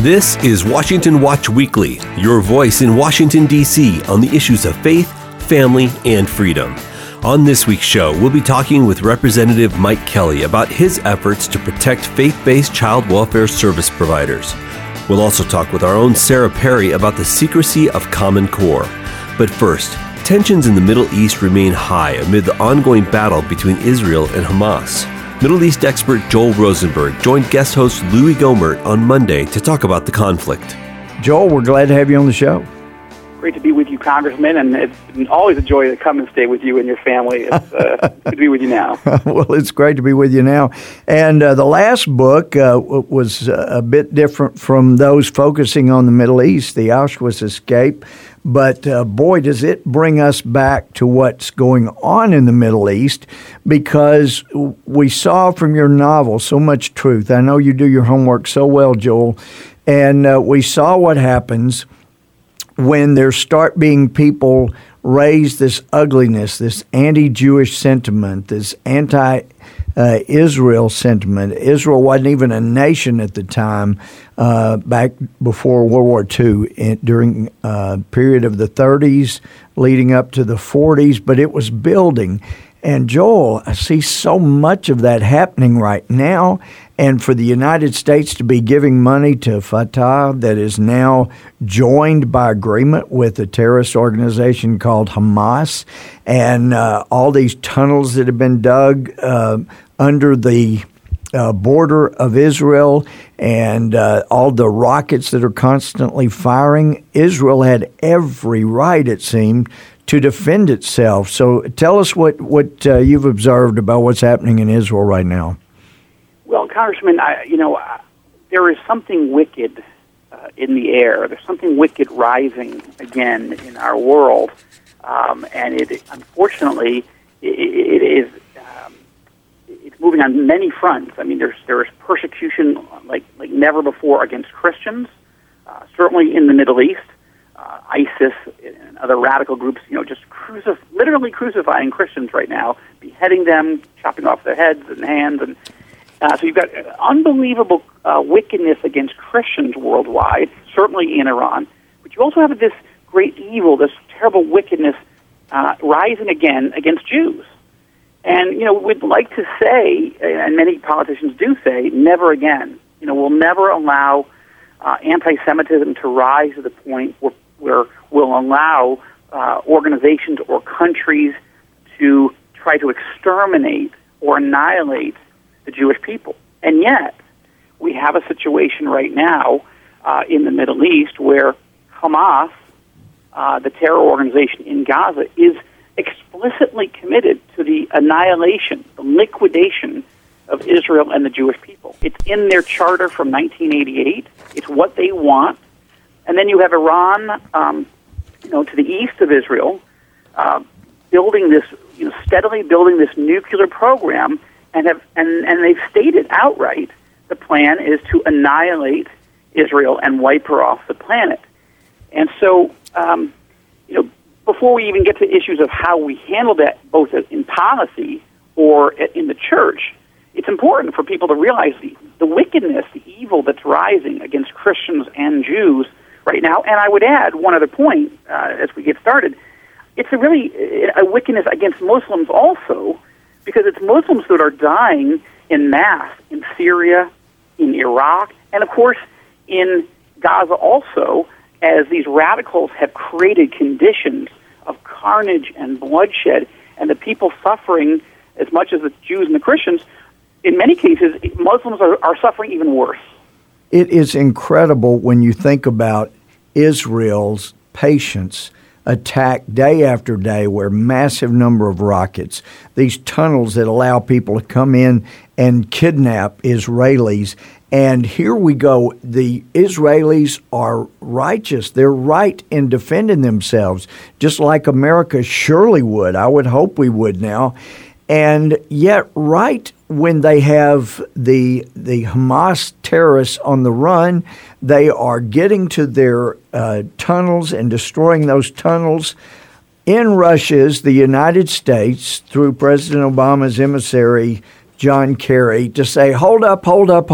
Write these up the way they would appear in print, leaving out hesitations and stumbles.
This is Washington Watch Weekly, your voice in Washington, D.C. on the issues of faith, family, and freedom. On this week's show, we'll be talking with Representative Mike Kelly about his efforts to protect faith-based child welfare service providers. We'll also talk with our own Sarah Perry about the secrecy of Common Core. But first, tensions in the Middle East remain high amid the ongoing battle between Israel and Hamas. Middle East expert Joel Rosenberg joined guest host Louis Gohmert on Monday to talk about the conflict. Joel, we're glad to have you on the show. Great to be with you, Congressman, and it's always a joy to come and stay with you and your family. It's good to be with you now. Well, it's great to be with you now. And the last book was a bit different from those focusing on the Middle East, the Auschwitz escape. But boy, does it bring us back to what's going on in the Middle East, because we saw from your novel so much truth. I know you do your homework so well, Joel. And we saw what happens when there start being people raise this ugliness, this anti-Jewish sentiment, this anti-Israel sentiment. Israel wasn't even a nation at the time, back before World War II, during a period of the 30s leading up to the 40s, but it was building. And Joel, I see so much of that happening right now. And for the United States to be giving money to Fatah that is now joined by agreement with a terrorist organization called Hamas, and all these tunnels that have been dug under the border of Israel, and all the rockets that are constantly firing, Israel had every right, it seemed, to defend itself. So tell us what you've observed about what's happening in Israel right now. Well, Congressman, there is something wicked in the air. There's something wicked rising again in our world, and it unfortunately it is it's moving on many fronts. I mean, there is persecution like never before against Christians, certainly in the Middle East. ISIS and other radical groups, just literally crucifying Christians right now, beheading them, chopping off their heads and hands, and so you've got unbelievable wickedness against Christians worldwide, certainly in Iran. But you also have this great evil, this terrible wickedness rising again against Jews. And, we'd like to say, and many politicians do say, never again. We'll never allow anti-Semitism to rise to the point where we'll allow organizations or countries to try to exterminate or annihilate the Jewish people. And yet, we have a situation right now in the Middle East where Hamas, the terror organization in Gaza, is explicitly committed to the annihilation, the liquidation of Israel and the Jewish people. It's in their charter from 1988. It's what they want. And then you have Iran, to the east of Israel, building this, steadily building this nuclear program, and they've stated outright the plan is to annihilate Israel and wipe her off the planet. And so, before we even get to issues of how we handle that, both in policy or in the church, it's important for people to realize the wickedness, the evil that's rising against Christians and Jews right now. And I would add one other point as we get started. It's a wickedness against Muslims also, because it's Muslims that are dying in mass in Syria, in Iraq, and of course in Gaza also, as these radicals have created conditions of carnage and bloodshed, and the people suffering as much as the Jews and the Christians. In many cases, Muslims are suffering even worse. It is incredible when you think about Israel's patience, attack day after day, where massive number of rockets, these tunnels that allow people to come in and kidnap Israelis. And here we go. The Israelis are righteous. They're right in defending themselves, just like America surely would. I would hope we would now. And yet, right when they have the Hamas terrorists on the run, they are getting to their tunnels and destroying those tunnels. In rushes the United States, through President Obama's emissary, John Kerry to say, hold up.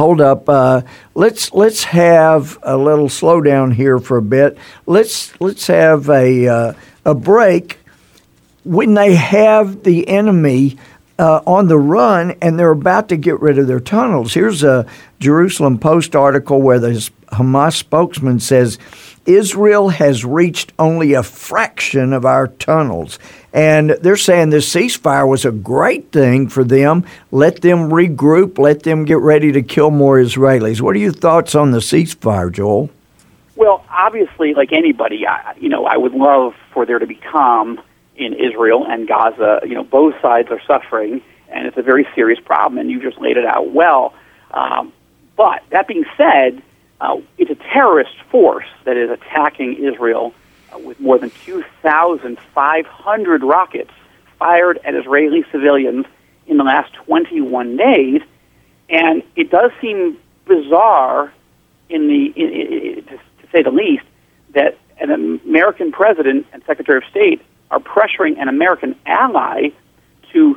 Let's have a little slowdown here for a bit. Let's have a break when they have the enemy on the run and they're about to get rid of their tunnels. Here's a Jerusalem Post article where the Hamas spokesman says, Israel has reached only a fraction of our tunnels. And they're saying this ceasefire was a great thing for them. Let them regroup. Let them get ready to kill more Israelis. What are your thoughts on the ceasefire, Joel? Well, obviously, like anybody, I would love for there to be calm in Israel and Gaza. Both sides are suffering, and it's a very serious problem, and you just laid it out well. But that being said, it's a terrorist force that is attacking Israel with more than 2,500 rockets fired at Israeli civilians in the last 21 days. And it does seem bizarre, to say the least, that an American president and Secretary of State are pressuring an American ally to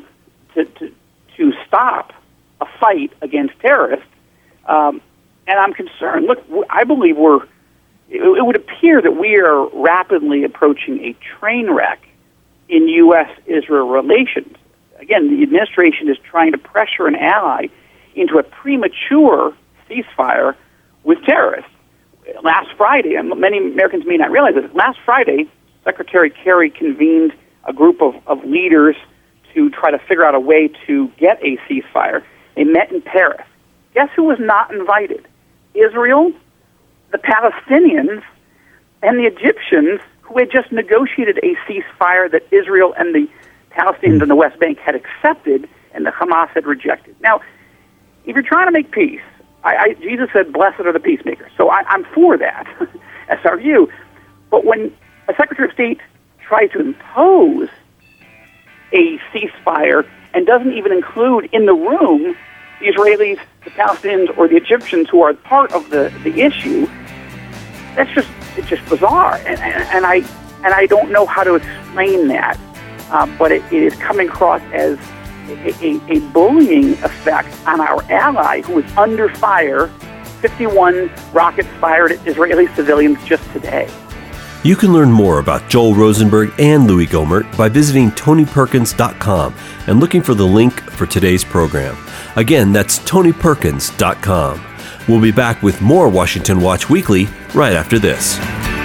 stop a fight against terrorists. And I'm concerned. Look, I believe it would appear that we are rapidly approaching a train wreck in U.S.-Israel relations. Again, the administration is trying to pressure an ally into a premature ceasefire with terrorists. Last Friday, and many Americans may not realize this, last Friday, Secretary Kerry convened a group of leaders to try to figure out a way to get a ceasefire. They met in Paris. Guess who was not invited? Israel, the Palestinians, and the Egyptians, who had just negotiated a ceasefire that Israel and the Palestinians in the West Bank had accepted and the Hamas had rejected. Now, if you're trying to make peace, Jesus said, blessed are the peacemakers. So I'm for that. That's our view. But when a Secretary of State tries to impose a ceasefire and doesn't even include in the room the Israelis, the Palestinians, or the Egyptians who are part of the issue, it's just bizarre, and I don't know how to explain that, but it is coming across as a bullying effect on our ally who is under fire. 51 rockets fired at Israeli civilians just today. You can learn more about Joel Rosenberg and Louis Gohmert by visiting TonyPerkins.com and looking for the link for today's program. Again, that's TonyPerkins.com. We'll be back with more Washington Watch Weekly right after this.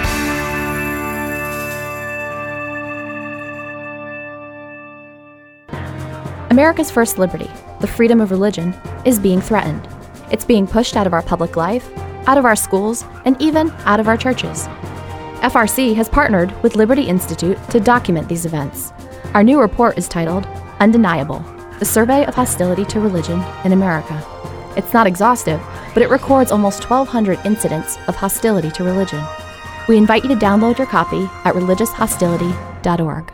America's first liberty, the freedom of religion, is being threatened. It's being pushed out of our public life, out of our schools, and even out of our churches. FRC has partnered with Liberty Institute to document these events. Our new report is titled Undeniable: The Survey of Hostility to Religion in America. It's not exhaustive, but it records almost 1,200 incidents of hostility to religion. We invite you to download your copy at religioushostility.org.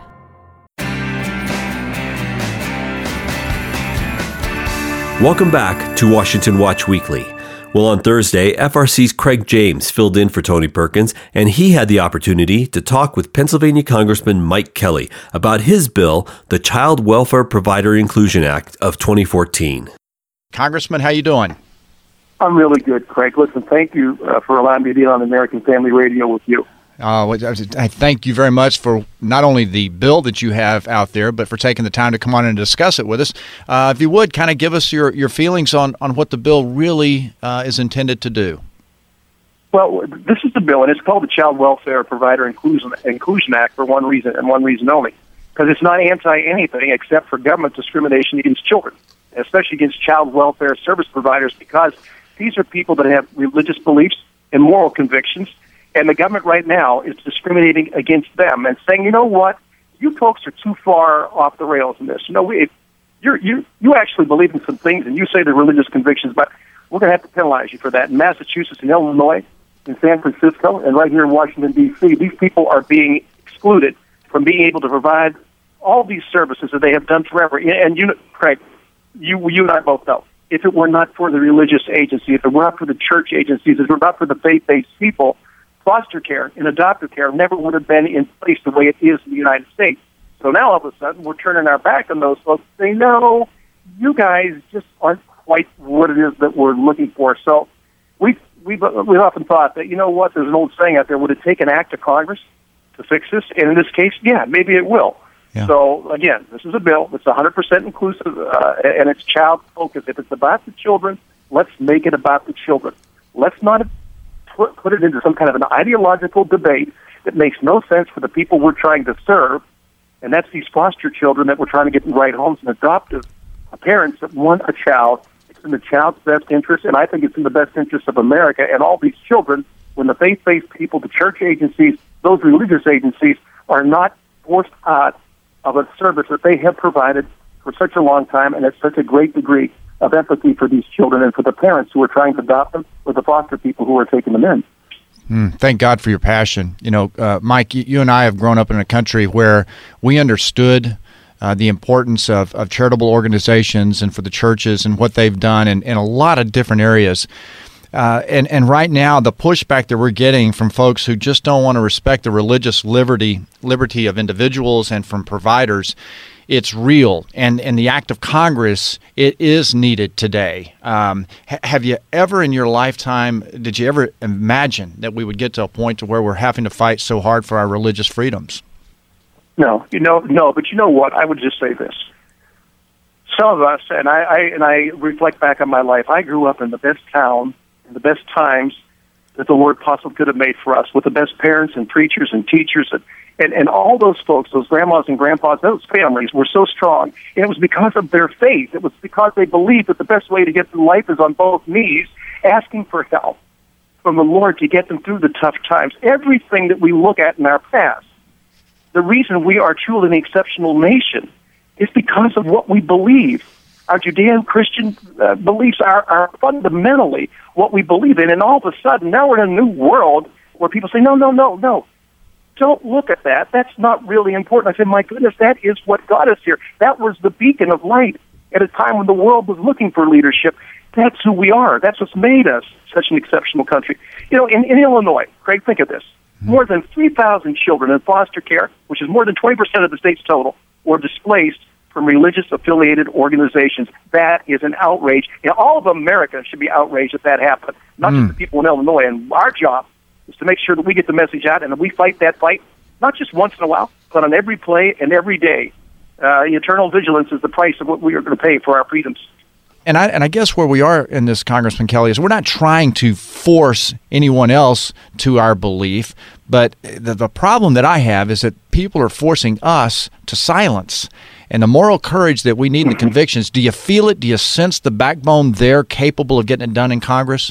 Welcome back to Washington Watch Weekly. Well, on Thursday, FRC's Craig James filled in for Tony Perkins, and he had the opportunity to talk with Pennsylvania Congressman Mike Kelly about his bill, the Child Welfare Provider Inclusion Act of 2014. Congressman, how you doing? I'm really good, Craig. Listen, thank you for allowing me to be on American Family Radio with you. I thank you very much for not only the bill that you have out there, but for taking the time to come on and discuss it with us. If you would, kind of give us your feelings on what the bill really is intended to do. Well, this is the bill, and it's called the Child Welfare Provider Inclusion Act for one reason and one reason only, because it's not anti-anything except for government discrimination against children, especially against child welfare service providers, because these are people that have religious beliefs and moral convictions, and the government right now is discriminating against them and saying, you know what, you folks are too far off the rails in this. You know, you actually believe in some things, and you say they're religious convictions, but we're going to have to penalize you for that. In Massachusetts, in Illinois, in San Francisco, and right here in Washington, D.C., these people are being excluded from being able to provide all these services that they have done forever. And you, Craig, you and I both know, if it were not for the religious agency, if it were not for the church agencies, if it were not for the faith-based people, foster care and adoptive care never would have been in place the way it is in the United States. So now all of a sudden we're turning our back on those folks, saying, no, you guys just aren't quite what it is that we're looking for. So we've often thought that, you know what, there's an old saying out there, would it take an act of Congress to fix this? And in this case, yeah, maybe it will. Yeah. So, again, this is a bill that's 100% inclusive, and it's child-focused. If it's about the children, let's make it about the children. Let's not put it into some kind of an ideological debate that makes no sense for the people we're trying to serve, and that's these foster children that we're trying to get in the right homes, and adoptive parents that want a child. It's in the child's best interest, and I think it's in the best interest of America and all these children when the faith-based people, the church agencies, those religious agencies are not forced out of a service that they have provided for such a long time and at such a great degree of empathy for these children and for the parents who are trying to adopt them or the foster people who are taking them in. Thank God for your passion. You know, Mike, you and I have grown up in a country where we understood the importance of charitable organizations and for the churches and what they've done in a lot of different areas. And right now, the pushback that we're getting from folks who just don't want to respect the religious liberty of individuals and from providers, it's real. And the act of Congress, it is needed today. Have you ever in your lifetime, did you ever imagine that we would get to a point to where we're having to fight so hard for our religious freedoms? No, but you know what? I would just say this. Some of us, and I reflect back on my life, I grew up in the best town, in the best times that the Lord possibly could have made for us, with the best parents and preachers and teachers and all those folks, those grandmas and grandpas, those families were so strong. And it was because of their faith. It was because they believed that the best way to get through life is on both knees, asking for help from the Lord to get them through the tough times. Everything that we look at in our past, the reason we are truly an exceptional nation is because of what we believe. Our Judeo-Christian beliefs are fundamentally what we believe in. And all of a sudden, now we're in a new world where people say, no. Don't look at that. That's not really important. I said, my goodness, that is what got us here. That was the beacon of light at a time when the world was looking for leadership. That's who we are. That's what's made us such an exceptional country. You know, in Illinois, Craig, think of this. More than 3,000 children in foster care, which is more than 20% of the state's total, were displaced from religious-affiliated organizations. That is an outrage. And all of America should be outraged if that happened, not just the people in Illinois. And our job is to make sure that we get the message out and that we fight that fight, not just once in a while, but on every play and every day. Eternal vigilance is the price of what we are going to pay for our freedoms. And I guess where we are in this, Congressman Kelly, is we're not trying to force anyone else to our belief, but the problem that I have is that people are forcing us to silence. And the moral courage that we need in the convictions, do you feel it? Do you sense the backbone there capable of getting it done in Congress?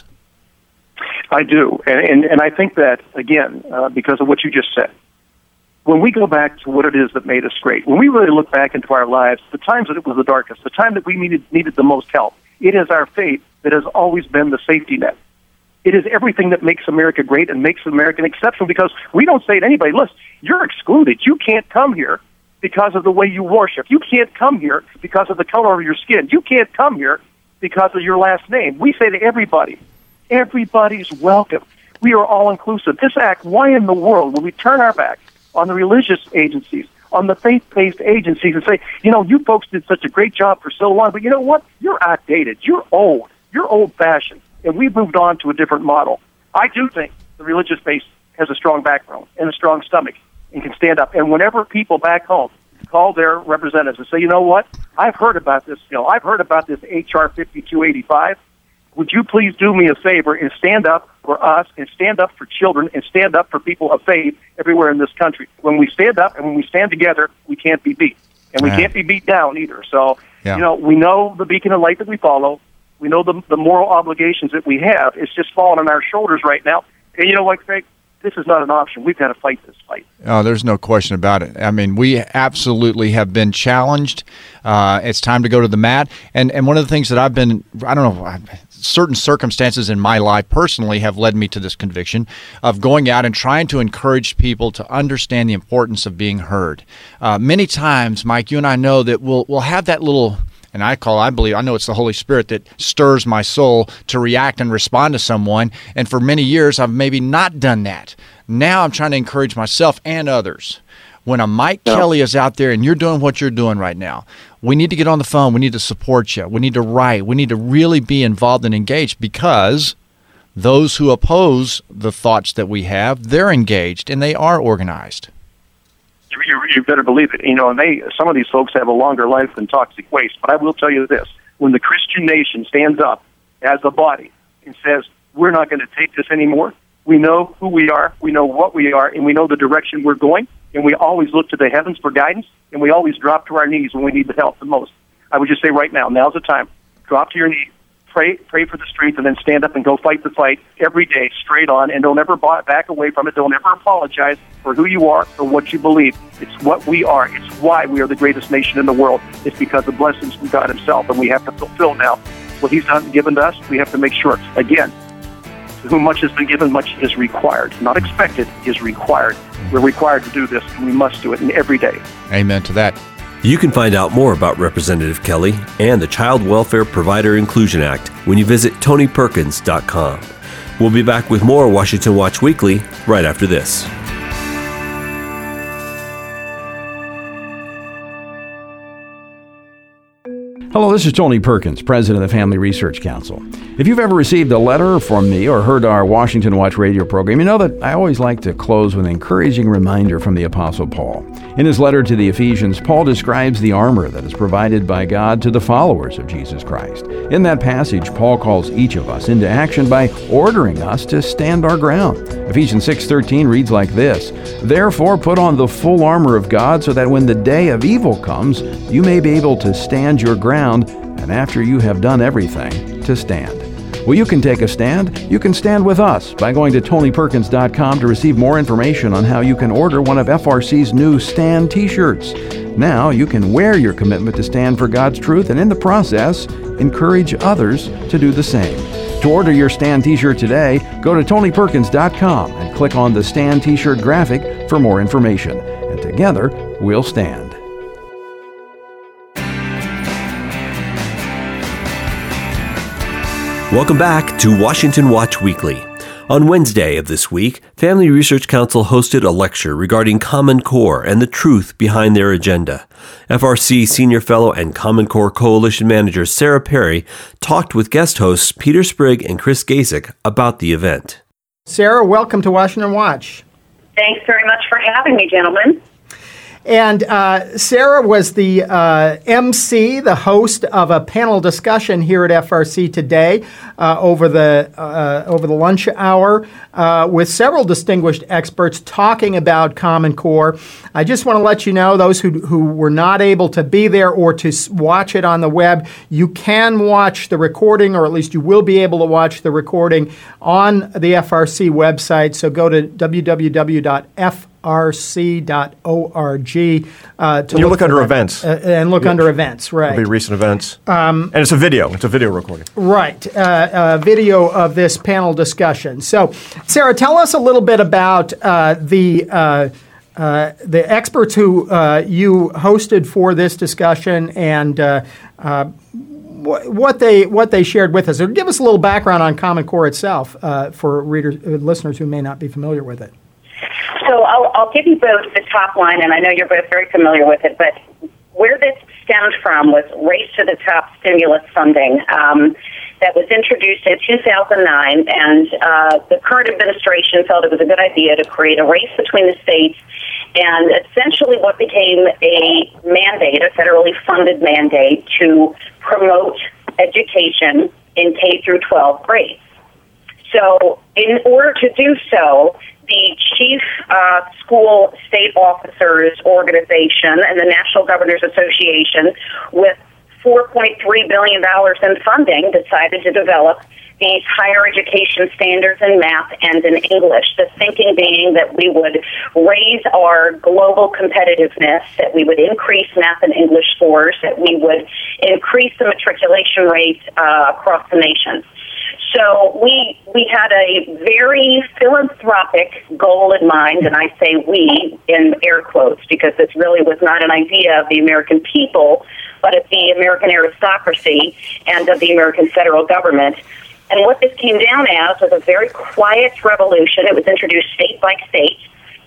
I do. And I think that, again, because of what you just said, when we go back to what it is that made us great, when we really look back into our lives, the times that it was the darkest, the time that we needed the most help, it is our faith that has always been the safety net. It is everything that makes America great and makes America exceptional, because we don't say to anybody, listen, you're excluded. You can't come here because of the way you worship. You can't come here because of the color of your skin. You can't come here because of your last name. We say to everybody, everybody's welcome. We are all inclusive. This act, why in the world would we turn our back on the religious agencies, on the faith-based agencies, and say, you know, you folks did such a great job for so long, but you know what? You're outdated. You're old. You're old-fashioned. And we've moved on to a different model. I do think the religious base has a strong backbone and a strong stomach and can stand up. And whenever people back home call their representatives and say, you know what? I've heard about this bill. I've heard about this H.R. 5285. Would you please do me a favor and stand up for us and stand up for children and stand up for people of faith everywhere in this country? When we stand up and when we stand together, we can't be beat. And we can't be beat down either. So, you know, we know the beacon of light that we follow. We know the moral obligations that we have. It's just falling on our shoulders right now. And you know what, Craig? This is not an option. We've got to fight this fight. Oh, there's no question about it. I mean, we absolutely have been challenged. It's time to go to the mat. And one of the things that I've been, I don't know, certain circumstances in my life personally have led me to this conviction of going out and trying to encourage people to understand the importance of being heard. Many times, Mike, you and I know that we'll have that little, and I know it's the Holy Spirit that stirs my soul to react and respond to someone. And for many years, I've maybe not done that. Now I'm trying to encourage myself and others. when a Mike Kelly is out there and you're doing what you're doing right now, we need to get on the phone. We need to support you. We need to write. We need to really be involved and engaged, because those who oppose the thoughts that we have, they're engaged and they are organized. You better believe it. And some of these folks have a longer life than toxic waste. But I will tell you this: when the Christian nation stands up as a body and says, "We're not going to take this anymore," we know who we are, we know what we are, and we know the direction we're going. And we always look to the heavens for guidance, and we always drop to our knees when we need the help the most. I would just say right now, now's the time. Drop to your knees. Pray for the strength, and then stand up and go fight the fight every day, straight on, and don't ever back away from it. Don't ever apologize for who you are or what you believe. It's what we are. It's why we are the greatest nation in the world. It's because of blessings from God himself, and we have to fulfill now what he's done and given to us. We have to make sure, again, to whom much has been given, much is required. Not expected, is required. We're required to do this, and we must do it every day. Amen to that. You can find out more about Representative Kelly and the Child Welfare Provider Inclusion Act when you visit TonyPerkins.com. We'll be back with more Washington Watch Weekly right after this. Hello, this is Tony Perkins, President of the Family Research Council. If you've ever received a letter from me or heard our Washington Watch radio program, you know that I always like to close with an encouraging reminder from the Apostle Paul. In his letter to the Ephesians, Paul describes the armor that is provided by God to the followers of Jesus Christ. In that passage, Paul calls each of us into action by ordering us to stand our ground. Ephesians 6:13 reads like this: "Therefore put on the full armor of God, so that when the day of evil comes, you may be able to stand your ground, and after you have done everything, to stand." Well, you can take a stand. You can stand with us by going to TonyPerkins.com to receive more information on how you can order one of FRC's new Stand t-shirts. Now you can wear your commitment to stand for God's truth, and in the process, encourage others to do the same. To order your Stand t-shirt today, go to TonyPerkins.com and click on the Stand t-shirt graphic for more information. And together, we'll stand. Welcome back to Washington Watch Weekly. On Wednesday of this week, Family Research Council hosted a lecture regarding Common Core and the truth behind their agenda. FRC Senior Fellow and Common Core Coalition Manager Sarah Perry talked with guest hosts Peter Sprigg and Chris Gasick about the event. Sarah, welcome to Washington Watch. Thanks very much for having me, gentlemen. And Sarah was the MC, the host of a panel discussion here at FRC today over the lunch hour with several distinguished experts talking about Common Core. I just want to let you know, those who were not able to be there or to watch it on the web, you can watch the recording, or at least you will be able to watch the recording on the FRC website. So go to www.frc.org. You look under events. And look under events, right. It'll be recent events. And it's a video. It's a video recording. Right. Video of this panel discussion. So, Sarah, tell us a little bit about the experts who you hosted for this discussion and what they shared with us. Or give us a little background on Common Core itself for listeners who may not be familiar with it. So I'll give you both the top line, and I know you're both very familiar with it, but where this stemmed from was Race to the Top stimulus funding that was introduced in 2009, and the current administration felt it was a good idea to create a race between the states, and essentially what became a mandate, a federally funded mandate, to promote education in K through 12 grades. So in order to do so, the Chief School State Officers Organization and the National Governors Association, with $4.3 billion in funding, decided to develop these higher education standards in math and in English. The thinking being that we would raise our global competitiveness, that we would increase math and English scores, that we would increase the matriculation rate across the nation. So we had a very philanthropic goal in mind, and I say we in air quotes because this really was not an idea of the American people, but of the American aristocracy and of the American federal government. And what this came down as was a very quiet revolution. It was introduced state by state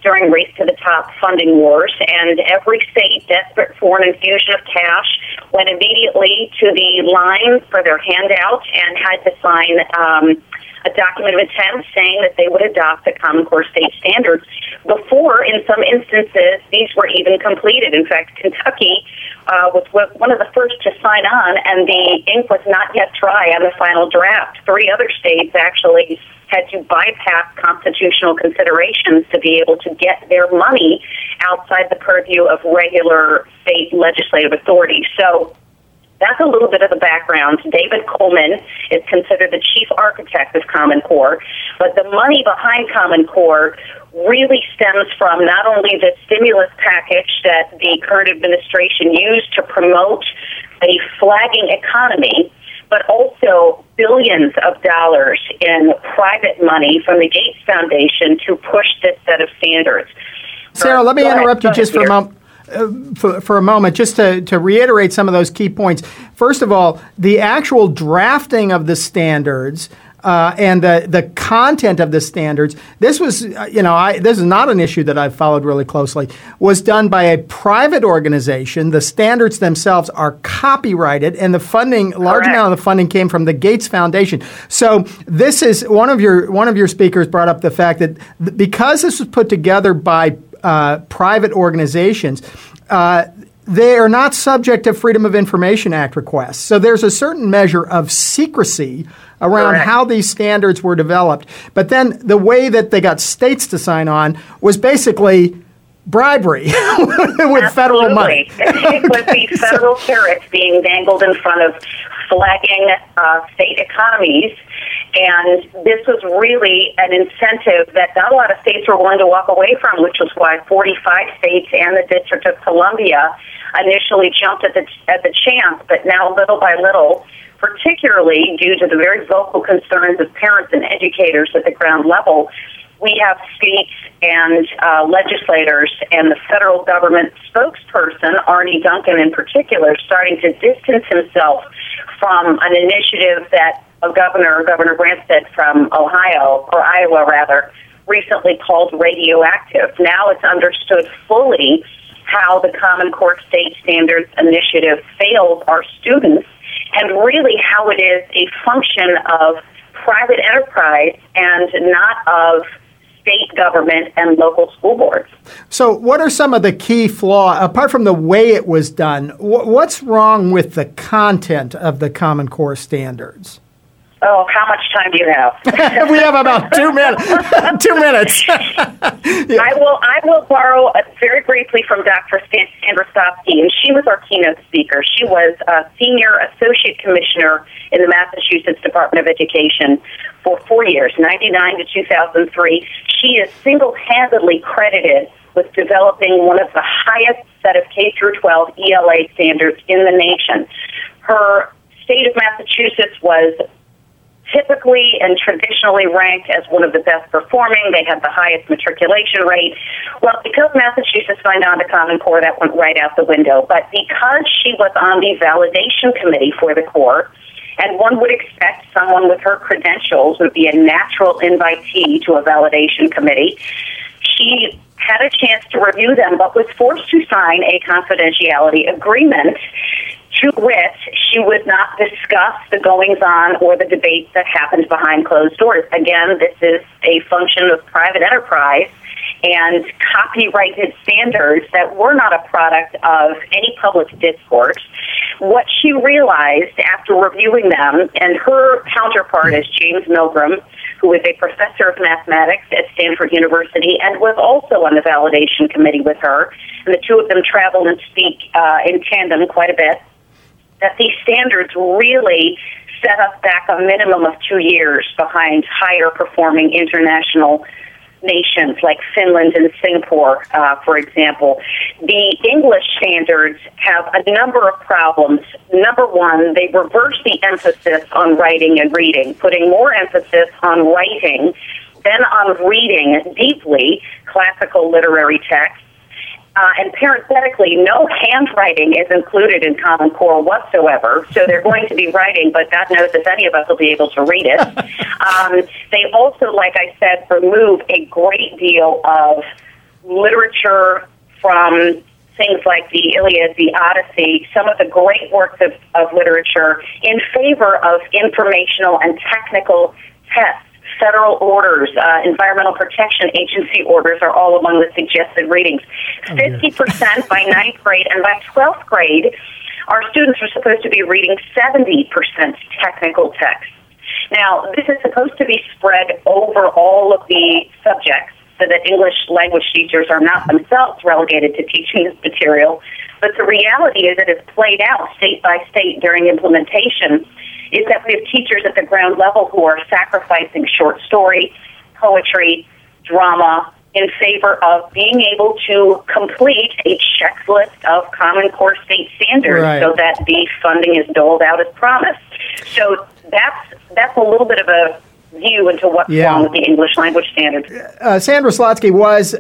during Race to the Top funding wars, and every state, desperate for an infusion of cash, went immediately to the line for their handout and had to sign a document of intent saying that they would adopt the Common Core state standards before, in some instances, these were even completed. In fact, Kentucky was one of the first to sign on, and the ink was not yet dry on the final draft. 3 other states actually had to bypass constitutional considerations to be able to get their money outside the purview of regular state legislative authority. So that's a little bit of the background. David Coleman is considered the chief architect of Common Core, but the money behind Common Core really stems from not only the stimulus package that the current administration used to promote a flagging economy, but also billions of dollars in private money from the Gates Foundation to push this set of standards. Sarah, let me interrupt you just for a moment. For a moment, just to reiterate some of those key points. First of all, the actual drafting of the standards and the content of the standards, this was, this is not an issue that I've followed really closely, was done by a private organization. The standards themselves are copyrighted, and the funding, large amount of the funding came from the Gates Foundation. So this is, one of your speakers brought up the fact that because this was put together by private organizations, they are not subject to Freedom of Information Act requests. So there's a certain measure of secrecy around how these standards were developed. But then the way that they got states to sign on was basically bribery with federal money. It was the federal carrots being dangled in front of flagging state economies. And this was really an incentive that not a lot of states were willing to walk away from, which was why 45 states and the District of Columbia initially jumped at the chance, but now little by little, particularly due to the very vocal concerns of parents and educators at the ground level, we have states and legislators and the federal government spokesperson, Arne Duncan in particular, starting to distance himself from an initiative that Governor Branstad from Iowa rather, recently called radioactive. Now it's understood fully how the Common Core State Standards Initiative fails our students, and really how it is a function of private enterprise and not of state government and local school boards. So what are some of the key flaws, apart from the way it was done, what's wrong with the content of the Common Core standards? Oh, how much time do you have? We have about 2 minutes. 2 minutes. Yeah. I will borrow very briefly from Dr. Sandra Stopsky, and she was our keynote speaker. She was a senior associate commissioner in the Massachusetts Department of Education for 4 years, 1999 to 2003. She is single-handedly credited with developing one of the highest set of K-12 ELA standards in the nation. Her state of Massachusetts was typically and traditionally ranked as one of the best performing. They had the highest matriculation rate. Well, because Massachusetts signed on to Common Core, that went right out the window. But because she was on the validation committee for the Core, and one would expect someone with her credentials would be a natural invitee to a validation committee, she had a chance to review them, but was forced to sign a confidentiality agreement to which she would not discuss the goings-on or the debates that happened behind closed doors. Again, this is a function of private enterprise and copyrighted standards that were not a product of any public discourse. What she realized after reviewing them, and her counterpart is James Milgram, who is a professor of mathematics at Stanford University and was also on the validation committee with her, and the two of them travel and speak in tandem quite a bit, that these standards really set us back a minimum of 2 years behind higher performing international nations like Finland and Singapore, for example. The English standards have a number of problems. Number one, they reverse the emphasis on writing and reading, putting more emphasis on writing than on reading deeply classical literary texts. And parenthetically, no handwriting is included in Common Core whatsoever. So they're going to be writing, but God knows if any of us will be able to read it. They also, like I said, remove a great deal of literature from things like the Iliad, the Odyssey, some of the great works of literature in favor of informational and technical tests. Federal orders, Environmental Protection Agency orders are all among the suggested readings. 50% by 9th grade, and by 12th grade, our students are supposed to be reading 70% technical text. Now, this is supposed to be spread over all of the subjects so that English language teachers are not themselves relegated to teaching this material. But the reality is that it's played out state by state during implementation is that we have teachers at the ground level who are sacrificing short story, poetry, drama, in favor of being able to complete a checklist of Common Core state standards so that the funding is doled out as promised. So that's a little bit of a view into what's wrong with the English language standards. Sandra Slotsky was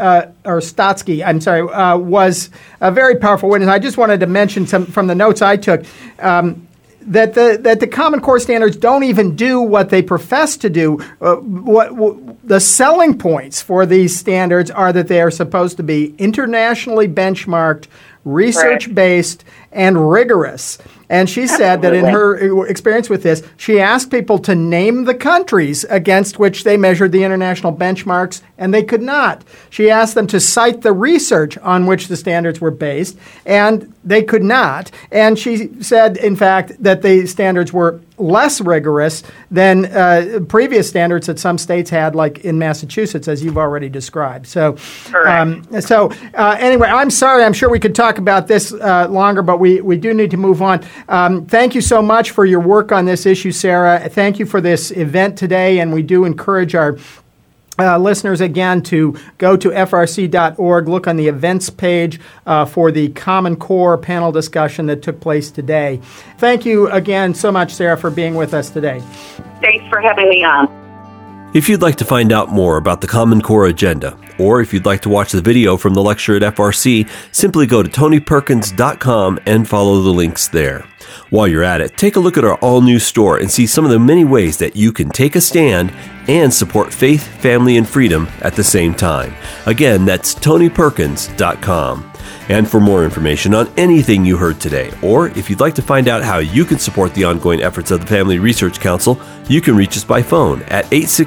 a very powerful witness. I just wanted to mention some from the notes I took. That the Common Core standards don't even do what they profess to do. The selling points for these standards are that they are supposed to be internationally benchmarked, research-based, and rigorous. And she said that in her experience with this, she asked people to name the countries against which they measured the international benchmarks, and they could not. She asked them to cite the research on which the standards were based, and they could not. And she said, in fact, that the standards were less rigorous than previous standards that some states had, like in Massachusetts, as you've already described. So, anyway, I'm sorry. I'm sure we could talk about this longer, but we do need to move on. Thank you so much for your work on this issue, Sarah. Thank you for this event today, and we do encourage our listeners again to go to frc.org, look on the events page for the Common Core panel discussion that took place today. Thank you again so much, Sarah, for being with us today. Thanks for having me on. If you'd like to find out more about the Common Core agenda, or if you'd like to watch the video from the lecture at FRC, simply go to tonyperkins.com and follow the links there. While you're at it, take a look at our all-new store and see some of the many ways that you can take a stand and support faith, family, and freedom at the same time. Again, that's tonyperkins.com. And for more information on anything you heard today, or if you'd like to find out how you can support the ongoing efforts of the Family Research Council, you can reach us by phone at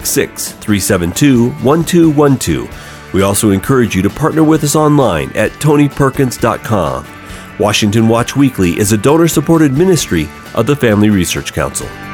866-372-1212. We also encourage you to partner with us online at tonyperkins.com. Washington Watch Weekly is a donor-supported ministry of the Family Research Council.